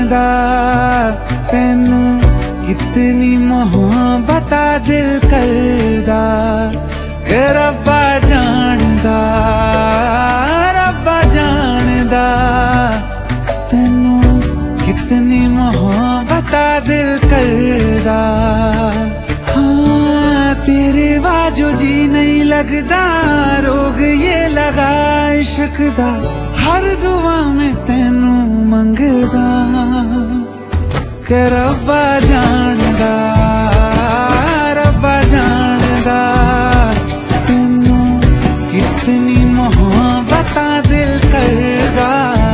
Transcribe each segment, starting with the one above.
जानदा तेनू कितनी मोहब्बत दिल करदा के रब्बा जानदा तेनू कितनी मोहब्बत दिल करदा। हाँ तेरे बाजो जी नहीं लगदा रोग ये लगा इश्क दा हर दुआ में तेनू मंगदा के रब्बा जानदा तेनू कितनी मोहब्बत दिल करदा।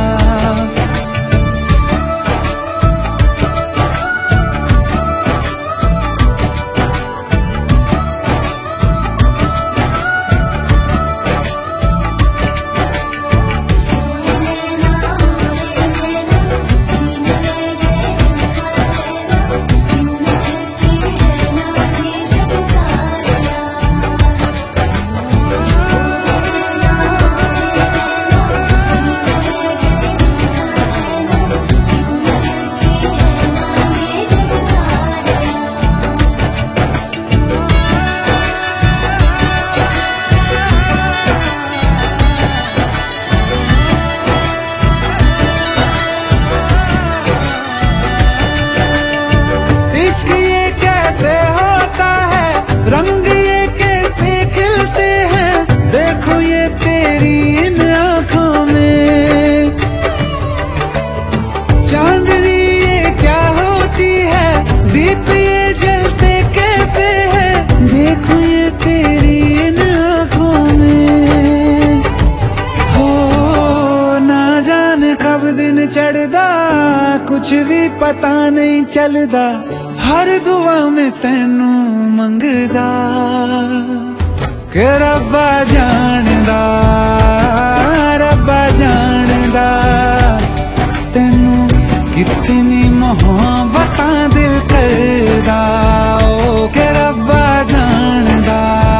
रंग ये कैसे खिलते हैं देखो ये तेरी इन आँखों में। चांदनी ये क्या होती है दीप ये जलते कैसे हैं देखो ये तेरी इन आँखों में। हो ना जाने कब दिन चढ़दा कुछ भी पता नहीं चलदा हर दुआ में तेनू मंगदा के रब्बा जानदा तेनू कितनी मोहब्बत दिल करदा ओ के रब्बा जानदा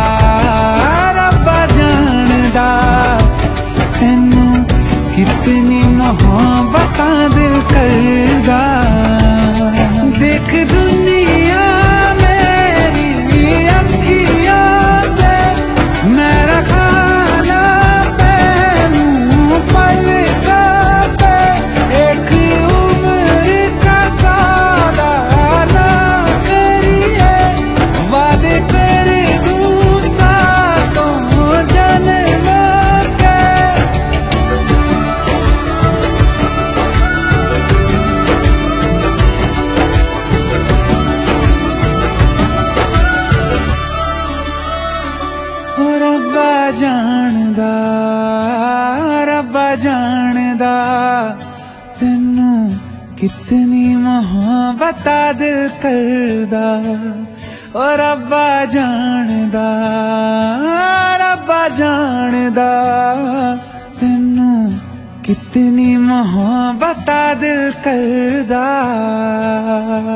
तेनू कितनी मोहब्बत दिल करदा। देख दुनिया मेरी अखियों से मेरा खाना पहनूं पलकों पे एक उम्र का सौदा ना करिए वादे कर दूं सातों जन्मों के। रब्बा जानदा तेनू कितनी मोहब्बत दिल करदा ओ रब्बा जानदा तेनू कितनी मोहब्बत दिल करदा।